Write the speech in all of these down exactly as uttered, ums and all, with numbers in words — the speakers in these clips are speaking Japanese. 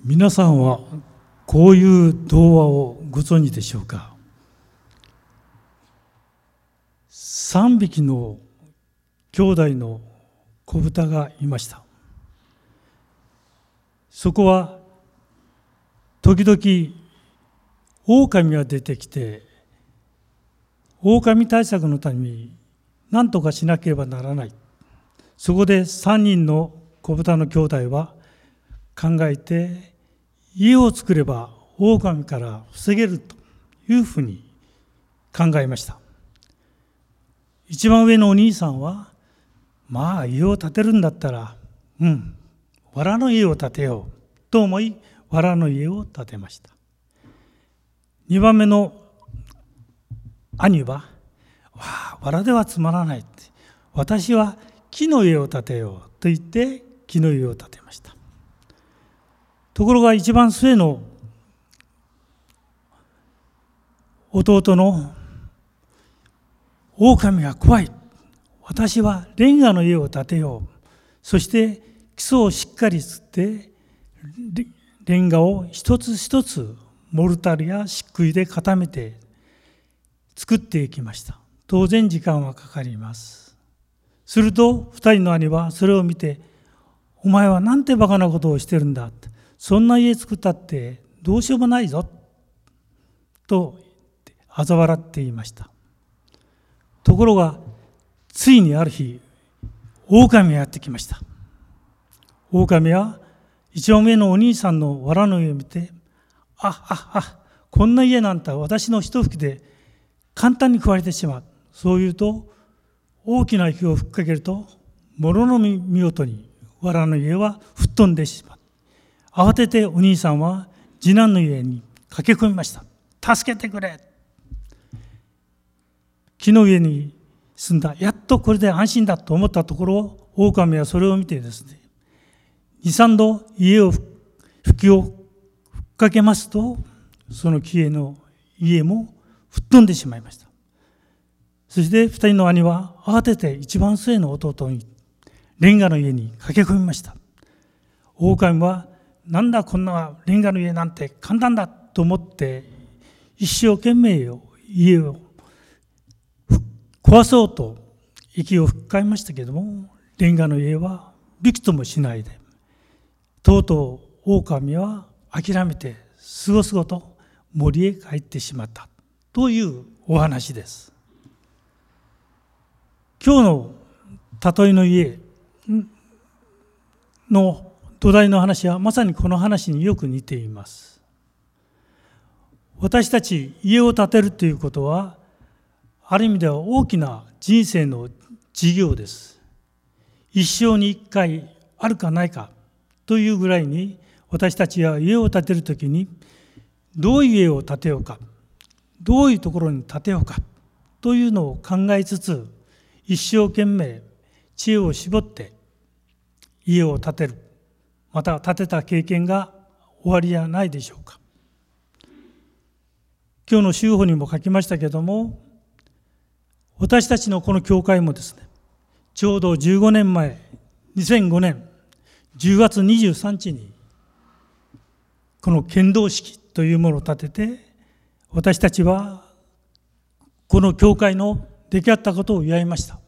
皆さんはこういう童話をご存知でしょうか。三匹の兄弟の子豚がいました。そこは時々狼が出てきて、狼対策のために何とかしなければならない。そこで三人の子豚の兄弟は考えて、家を作れば狼から防げるというふうに考えました。一番上のお兄さんは、まあ家を建てるんだったら、うん、藁の家を建てようと思い、藁の家を建てました。二番目の兄は、わあ、藁ではつまらないって、私は木の家を建てようと言って木の家を建てました。ところが一番末の弟の狼が怖い。私はレンガの家を建てよう。そして基礎をしっかりつってレンガを一つ一つモルタルや漆喰で固めて作っていきました。当然時間はかかります。すると二人の兄はそれを見て、お前はなんてバカなことをしてるんだ。そんな家作ったってどうしようもないぞ。と嘲笑っていました。ところがついにある日、狼がやってきました。狼は一番上のお兄さんの藁の家を見て、あああこんな家なんて私の一吹きで簡単に食われてしまう。そう言うと大きな火を吹っかけると、ものの見事に藁の家は吹っ飛んでしまう。慌ててお兄さんは次男の家に駆け込みました。助けてくれ。木の上に住んだ。やっとこれで安心だと思ったところ、狼はそれを見てですね、二三度家を吹きを吹っかけますと、その木への家も吹っ飛んでしまいました。そして二人の兄は慌てて一番末の弟にレンガの家に駆け込みました。狼は、なんだこんなレンガの家なんて簡単だと思って一生懸命家を壊そうと息を吹っかえましたけれども、レンガの家はびくともしないで、とうとう狼は諦めてすごすごと森へ帰ってしまったというお話です。今日の例えの家の土台の話はまさにこの話によく似ています。私たち家を建てるということは、ある意味では大きな人生の事業です。一生に一回あるかないかというぐらいに、私たちは家を建てるときにどういう家を建てようか、どういうところに建てようかというのを考えつつ、一生懸命知恵を絞って家を建てる、また建てた経験が終わりじゃないでしょうか。今日の週報にも書きましたけれども、私たちのこの教会もですね、ちょうどじゅうごねんまえ、にせんごねんじゅうがつにじゅうさんにちにこの献堂式というものを立てて、私たちはこの教会の出来上がったことを祝いました。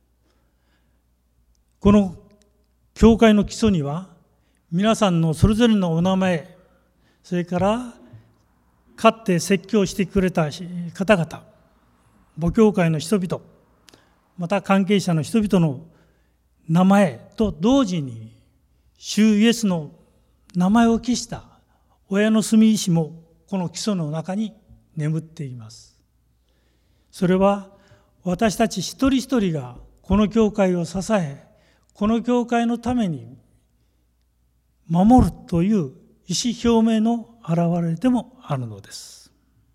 この教会の基礎には、皆さんのそれぞれのお名前、それからかつて説教してくれた方々、母教会の人々、また関係者の人々の名前と同時に、主イエスの名前を記した親の住石もこの基礎の中に眠っています。それは私たち一人一人がこの教会を支え、この教会のために守るという意思表明の表れでもあるのです。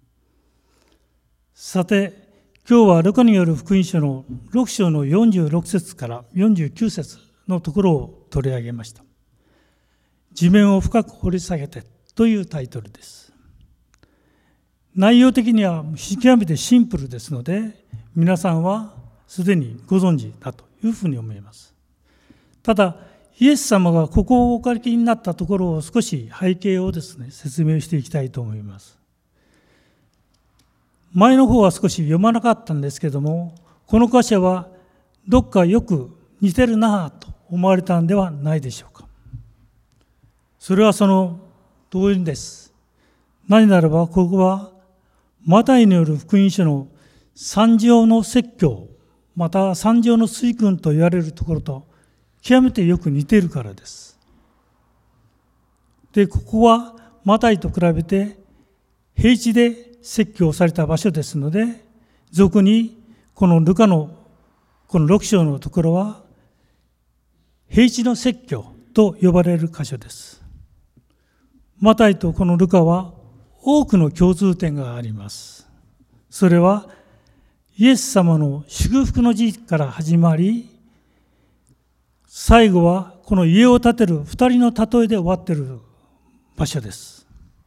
さて、今日はルカによる福音書のろくしょうのよんじゅうろくせつからよんじゅうきゅうせつのところを取り上げました。地面を深く掘り下げてというタイトルです。内容的には極めてシンプルですので、皆さんはすでにご存知だというふうに思います。ただ、 イエス様がここをお書きになったところを少し背景をですね、説明していきたいと思います。前の方は少し読まなかったんですけども、この箇所はどっかよく似てるなぁと思われたんではないでしょうか。それはその通りです。何ならばここはマタイによる福音書の三条の説教、また三条の水訓と言われるところと極めてよく似ているからです。で、ここはマタイと比べて平地で説教された場所ですので、俗にこのルカのこのろく章のところは平地の説教と呼ばれる箇所です。マタイとこのルカは多くの共通点があります。それはイエス様の祝福の辞から始まり、最後はこの家を建てる二人の例えで終わっている場所です。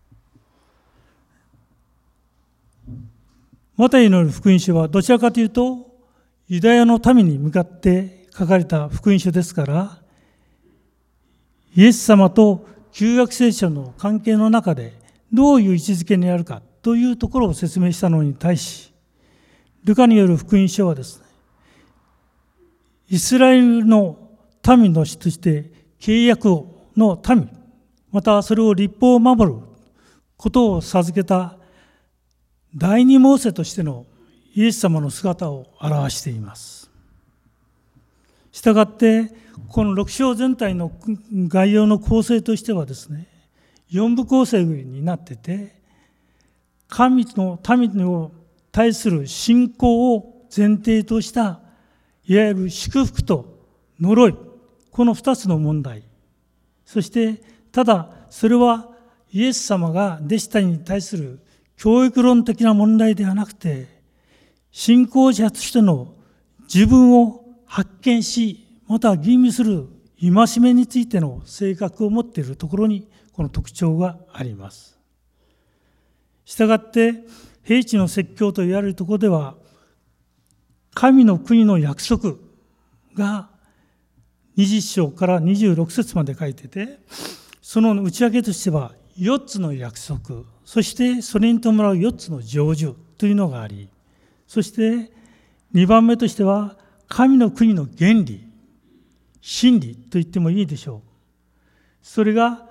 マタイの福音書はどちらかというとユダヤの民に向かって書かれた福音書ですから、イエス様と旧約聖書の関係の中でどういう位置づけにあるかというところを説明したのに対し、ルカによる福音書はですね、イスラエルの民の主として契約の民、またそれを律法を守ることを授けた第二モーセとしてのイエス様の姿を表しています。したがってこのろく章全体の概要の構成としてはですね、四部構成になってて、神の民を対する信仰を前提としたいわゆる祝福と呪い、この二つの問題、そしてただそれはイエス様が弟子たちに対する教育論的な問題ではなくて、信仰者としての自分を発見し、また吟味する戒めについての性格を持っているところにこの特徴があります。したがって平地の説教と言われるところでは、神の国の約束がにじゅう章からにじゅうろく節まで書いてて、その内訳としてはよっつの約束、そしてそれに伴うよっつの成就というのがあり、そしてにばんめとしては神の国の原理、真理と言ってもいいでしょう。それが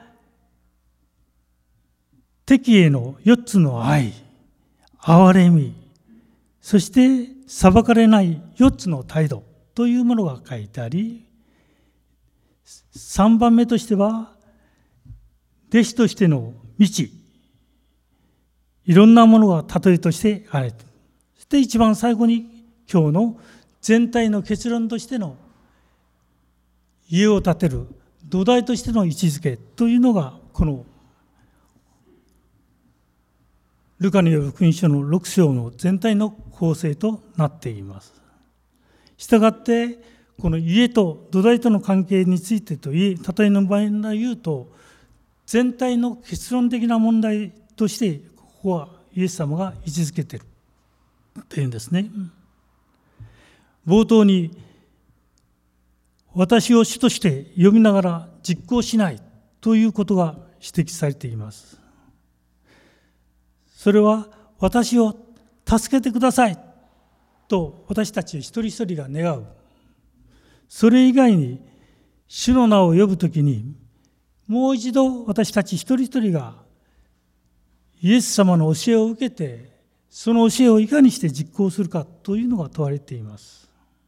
敵へのよっつの愛、憐れみ、そして裁かれないよっつの態度というものが書いてあり、さんばんめとしては弟子としての道、いろんなものが例えとしてあれ。そして一番最後に今日の全体の結論としての家を建てる土台としての位置づけというのがこのルカによる福音書のろく章の全体の構成となっています。したがってこの家と土台との関係についてといい、例えの場合で言うと全体の結論的な問題としてここはイエス様が位置づけているというんですね。冒頭に私を主として呼びながら実行しないということが指摘されています。それは私を助けてくださいと私たち一人一人が願う。それ以外に主の名を呼ぶときにもう一度私たち一人一人がイエス様の教えを受けて、その教えをいかにして実行するかというのが問われています。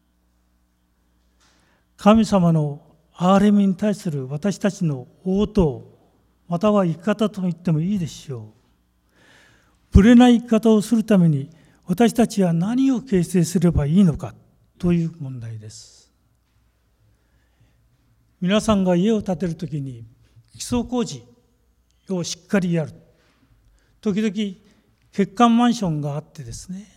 神様の憐れみに対する私たちの応答、または生き方と言ってもいいでしょう。ぶれない生き方をするために私たちは何を形成すればいいのかという問題です。皆さんが家を建てるときに基礎工事をしっかりやる。時々欠陥マンションがあってですね、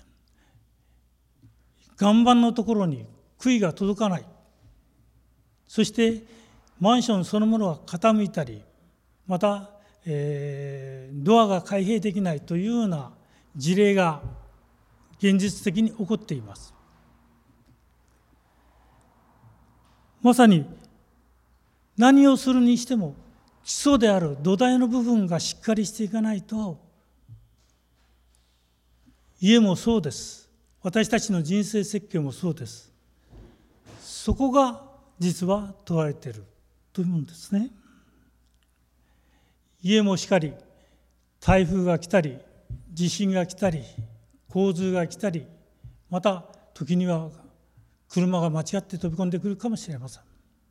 岩盤のところに杭が届かない。そしてマンションそのものが傾いたり、また、えー、ドアが開閉できないというような事例が現実的に起こっています。まさに何をするにしても基礎である土台の部分がしっかりしていかないと、家もそうです。私たちの人生設計もそうです。そこが実は問われているというんですね。家もしかり、台風が来たり、地震が来たり、洪水が来たり、また時には車が間違って飛び込んでくるかもしれません。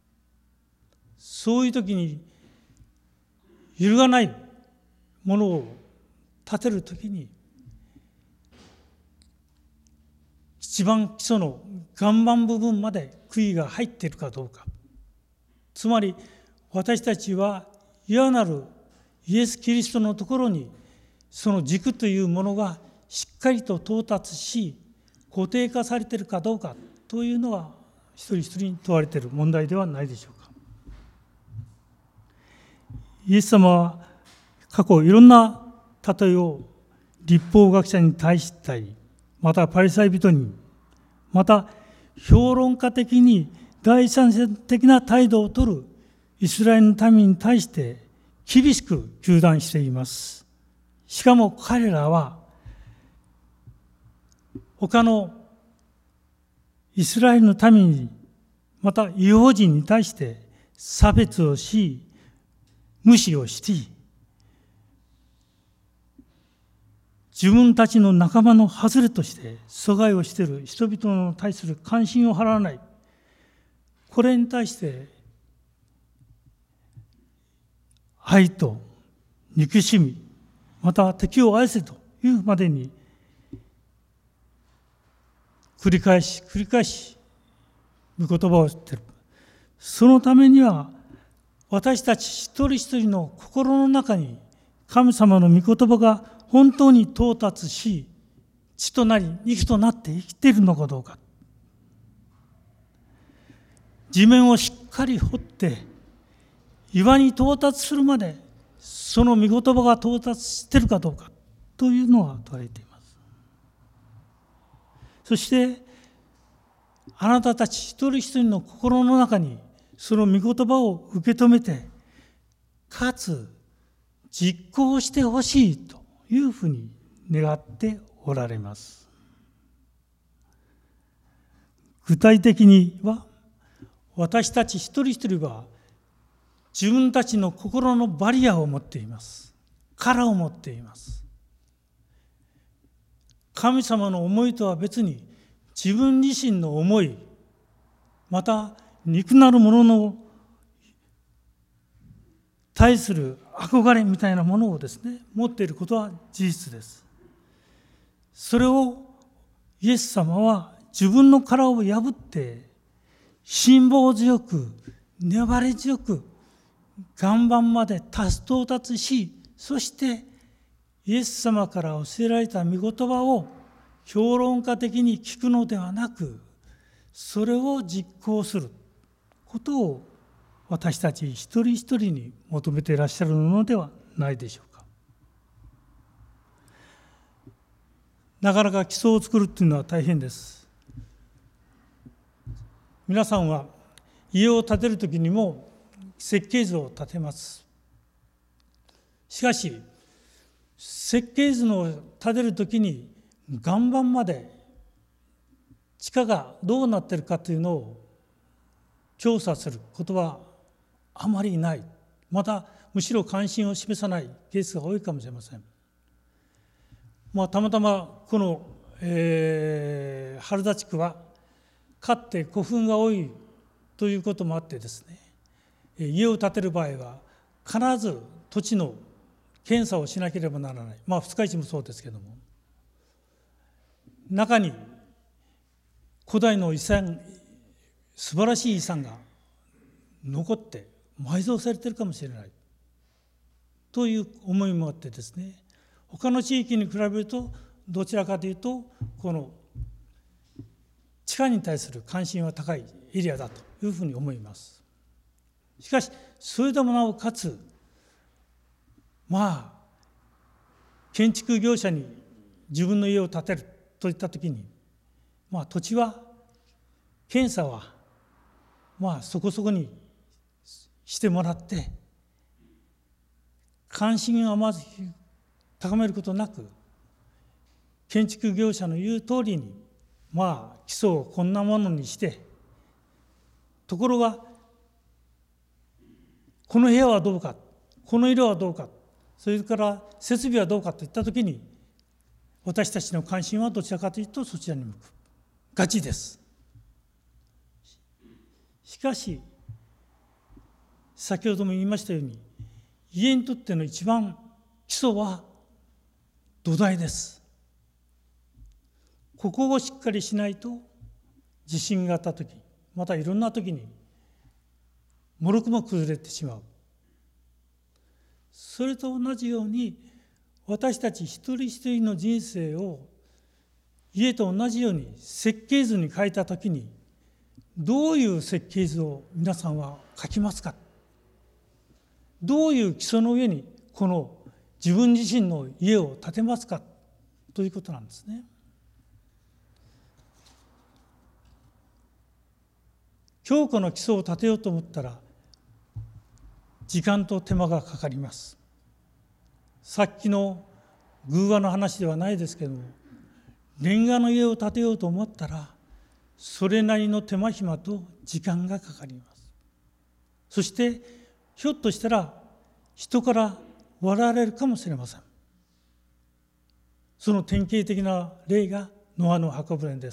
そういう時に揺るがないものを建てる時に、一番基礎の岩盤部分まで杭が入っているかどうか。つまり私たちはいわなるイエス・キリストのところにその軸というものがしっかりと到達し固定化されているかどうかというのが一人一人に問われている問題ではないでしょうか。イエス様は過去いろんな例えを律法学者に対したり、またパリサイ人に、また評論家的に第三者的な態度を取るイスラエルの民に対して厳しく糾弾しています。しかも彼らは他のイスラエルの民に、また異邦人に対して差別をし、無視をし、自分たちの仲間の外れとして阻害をしている人々に対する関心を払わない。これに対して愛と憎しみ、また敵を愛せというまでに繰り返し繰り返し御言葉を言っている。そのためには私たち一人一人の心の中に神様の御言葉が本当に到達し、血となり肉となって生きているのかどうか。地面をしっかり掘って岩に到達するまでその御言葉が到達しているかどうかというのが問われています。そしてあなたたち一人一人の心の中にその御言葉を受け止めて、かつ実行してほしいというふうに願っておられます。具体的には、私たち一人一人は自分たちの心のバリアを持っています。殻を持っています。神様の思いとは別に自分自身の思い、また肉なるものの対する憧れみたいなものをですね、持っていることは事実です。それをイエス様は自分の殻を破って辛抱強く粘り強く岩盤まで到達し、そしてイエス様から教えられた御言葉を評論家的に聞くのではなく、それを実行することを私たち一人一人に求めていらっしゃるのではないでしょうか。なかなか基礎を作るというのは大変です。皆さんは家を建てるときにも設計図を立てます。しかし設計図を立てるときに岩盤まで地下がどうなっているかというのを調査することはあまりない。またむしろ関心を示さないケースが多いかもしれません。まあ、たまたまこの、えー、原田地区はかつて古墳が多いということもあってですね、家を建てる場合は必ず土地の検査をしなければならない。まあ二日市もそうですけども、中に古代の遺産、素晴らしい遺産が残って埋蔵されているかもしれないという思いもあってですね、他の地域に比べるとどちらかというとこの地下に対する関心は高いエリアだというふうに思います。しかしそれでもなおかつ、まあ建築業者に自分の家を建てるといったときに、まあ土地は検査はまあそこそこにしてもらって、関心をまず高めることなく、建築業者の言う通りに、まあ基礎をこんなものにして、ところがこの部屋はどうか、この色はどうか、それから設備はどうかといったときに、私たちの関心はどちらかというとそちらに向くがちです。しかし、先ほども言いましたように、家にとっての一番基礎は土台です。ここをしっかりしないと、地震があったとき、またいろんなときに、もろくも崩れてしまう。それと同じように、私たち一人一人の人生を家と同じように設計図に書いたときに、どういう設計図を皆さんは書きますか。どういう基礎の上にこの自分自身の家を建てますかということなんですね。強固な基礎を建てようと思ったら、時間と手間がかかります。さっきの偶話の話ではないですけども、レンガの家を建てようと思ったら、それなりの手間暇と時間がかかります。そして、ひょっとしたら人から笑われるかもしれません。その典型的な例がノアの箱舟です。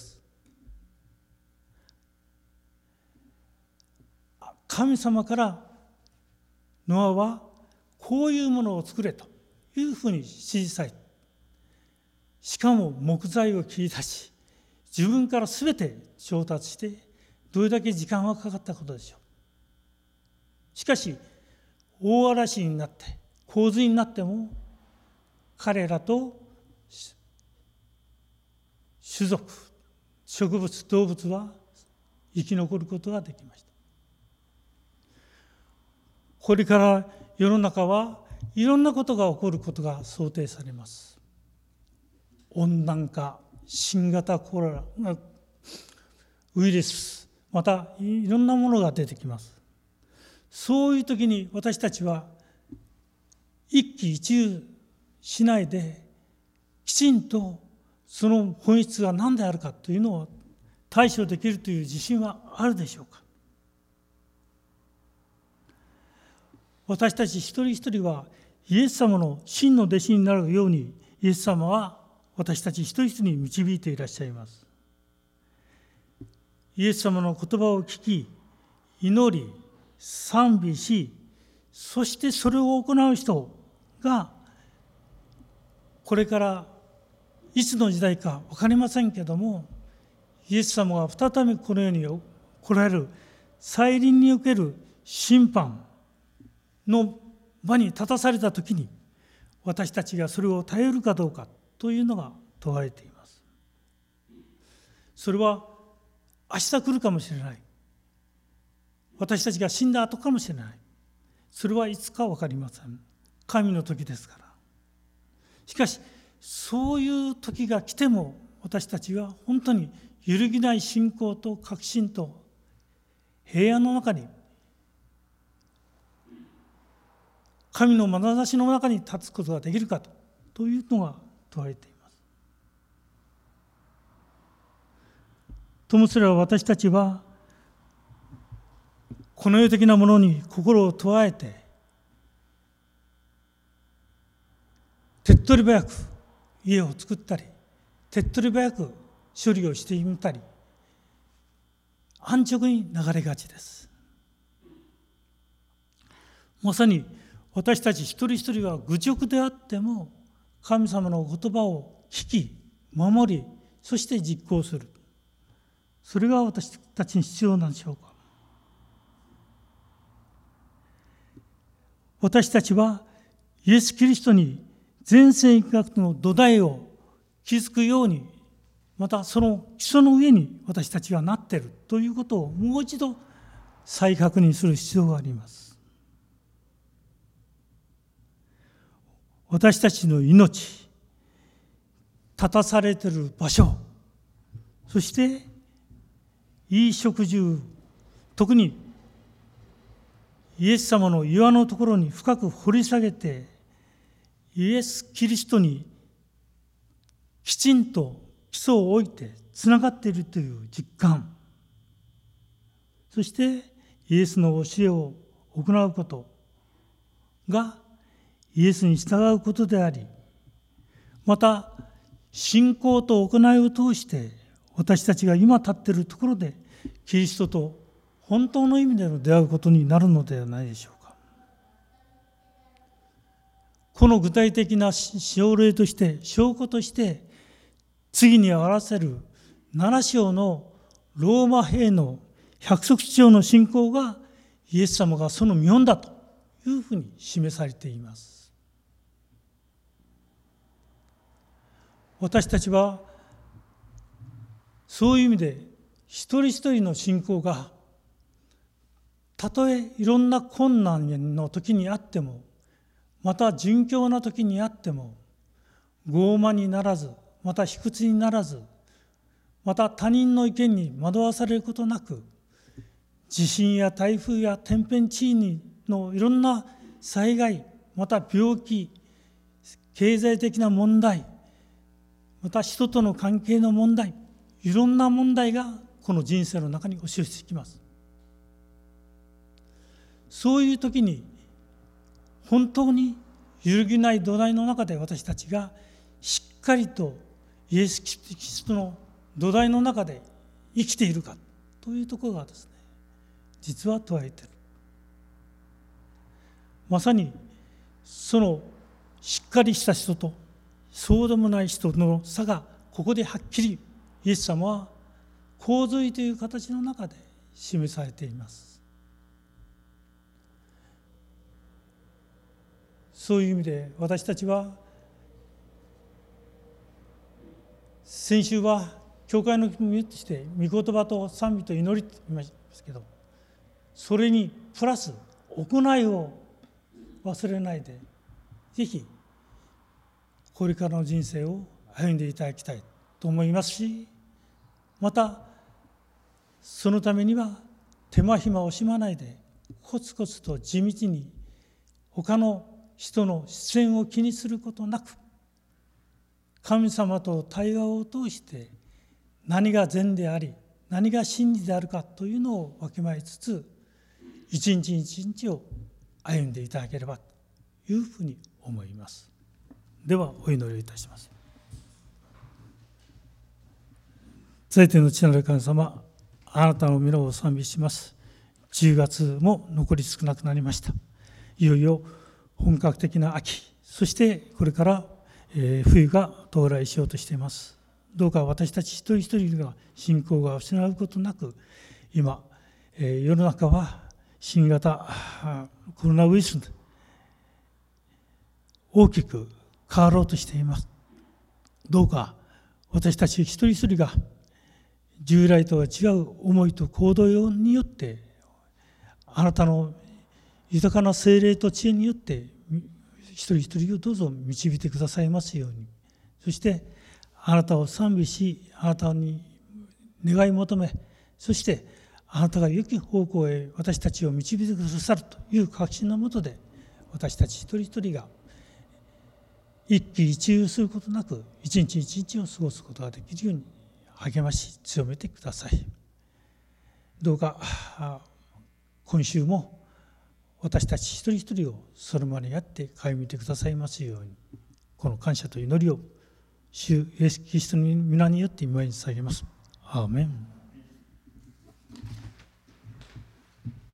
神様からノアはこういうものを作れというふうに指示され、しかも木材を切り出し、自分からすべて調達して、どれだけ時間がかかったことでしょう。しかし、大嵐になって、洪水になっても、彼らと種族、植物、動物は生き残ることができました。これから世の中はいろんなことが起こることが想定されます。温暖化、新型コロナウイルス、またいろんなものが出てきます。そういう時に私たちは一喜一憂しないで、きちんとその本質が何であるかというのを対処できるという自信はあるでしょうか。私たち一人一人はイエス様の真の弟子になるように、イエス様は私たち一人一人に導いていらっしゃいます。イエス様の言葉を聞き、祈り、賛美し、そしてそれを行う人が、これからいつの時代か分かりませんけども、イエス様が再びこの世に来られる再臨における審判の場に立たされたときに、私たちがそれを耐えるかどうかというのが問われています。それは明日来るかもしれない。私たちが死んだ後かもしれない。それはいつか分かりません。神の時ですから。しかし、そういう時が来ても、私たちは本当に揺るぎない信仰と確信と平安の中に、神の眼差しの中に立つことができるかと、というのが問われています。ともすれば私たちは、この世的なものに心を問わえて、手っ取り早く家を作ったり、手っ取り早く処理をしてみたり、安直に流れがちです。まさに私たち一人一人は愚直であっても、神様の言葉を聞き、守り、そして実行する。それが私たちに必要なんでしょうか。私たちはイエス・キリストに全生学の土台を築くように、またその基礎の上に私たちはなっているということをもう一度再確認する必要があります。私たちの命、立たされている場所、そしていい食事、特にイエス様の岩のところに深く掘り下げて、イエス・キリストにきちんと基礎を置いてつながっているという実感、そしてイエスの教えを行うことがイエスに従うことであり、また信仰と行いを通して私たちが今立っているところでキリストと本当の意味での出会うことになるのではないでしょうか。この具体的な証例として、証拠として次に表せるなな章のローマ兵の百足長の信仰がイエス様がその見本だというふうに示されています。私たちはそういう意味で一人一人の信仰がたとえいろんな困難の時にあっても、また順境な時にあっても傲慢にならず、また卑屈にならず、また他人の意見に惑わされることなく、地震や台風や天変地異のいろんな災害、また病気、経済的な問題、また人との関係の問題、いろんな問題がこの人生の中に押し寄せてきます。そういう時に本当に揺るぎない土台の中で私たちがしっかりとイエス・キリストの土台の中で生きているかというところがですね、実は問われている。まさにそのしっかりした人とそうでもない人の差がここではっきりイエス様は洪水という形の中で示されています。そういう意味で私たちは先週は教会の意味として御言葉と賛美と祈りと言いましたけど、それにプラス行いを忘れないで、ぜひこれからの人生を歩んでいただきたいと思いますし、またそのためには手間暇を惜しまないでコツコツと地道に他の人の視線を気にすることなく、神様と対話を通して何が善であり何が真理であるかというのをわきまえつつ、一日一日を歩んでいただければというふうに思います。ではお祈りをいたします。全ての父なる神様、あなたの皆を賛美します。じゅうがつも残り少なくなりました。いよいよ本格的な秋、そしてこれから冬が到来しようとしています。どうか私たち一人一人が信仰が失うことなく、今世の中は新型コロナウイルスで大きく変わろうとしています。どうか私たち一人一人が従来とは違う思いと行動によって、あなたの豊かな聖霊と知恵によって一人一人をどうぞ導いてくださいますように、そしてあなたを賛美し、あなたに願い求め、そしてあなたが良き方向へ私たちを導いてくださるという確信のもとで、私たち一人一人が一喜一憂することなく一日一日を過ごすことができるように励まし強めてください。どうか今週も私たち一人一人をそれまでやって顧みてくださいますように、この感謝と祈りを主イエス・キリストの皆によって御前に捧げます。アーメン。